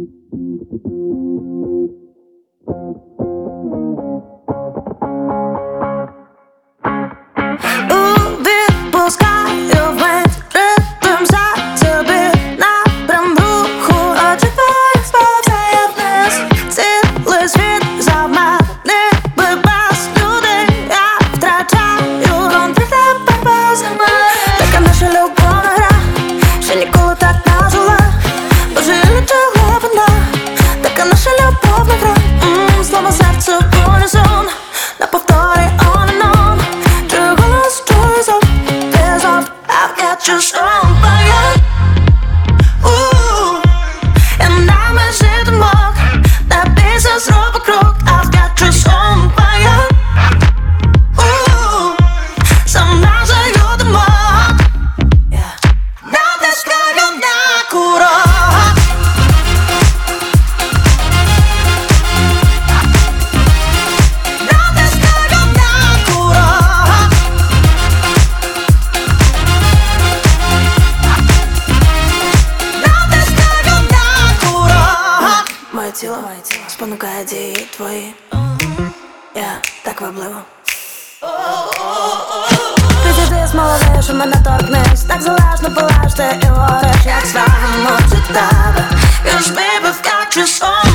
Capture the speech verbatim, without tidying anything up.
Just on fire. Ooh, en naam is in de mok. Daar is een strobe krok. I've got just on fire. Ooh, sometimes I got the mok. Yeah. Now this guy got nakura. Now this guy got nakura. Моє тіло спонукає дії твої. Я так вабливо. Підійди з молодиш, у мене торкнись. Так залежно палаш ти і гориш, як свагом очі тебе. Cause baby, I've got you so